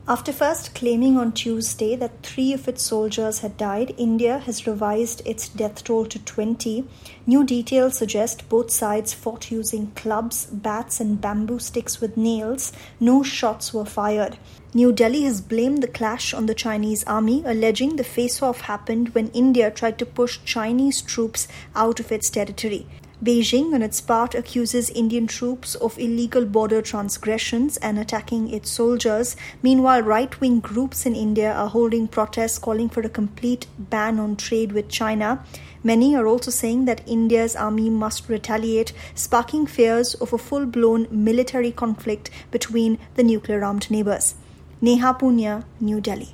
After first claiming on Tuesday that 3 of its soldiers had died, India has revised its death toll to 20. New details suggest both sides fought using clubs, bats, and bamboo sticks with nails. No shots were fired. New Delhi has blamed the clash on the Chinese army, alleging the face-off happened when India tried to push Chinese troops out of its territory. Beijing, on its part, accuses Indian troops of illegal border transgressions and attacking its soldiers. Meanwhile, right-wing groups in India are holding protests calling for a complete ban on trade with China. Many are also saying that India's army must retaliate, sparking fears of a full-blown military conflict between the nuclear-armed neighbors. Neha Punya, New Delhi.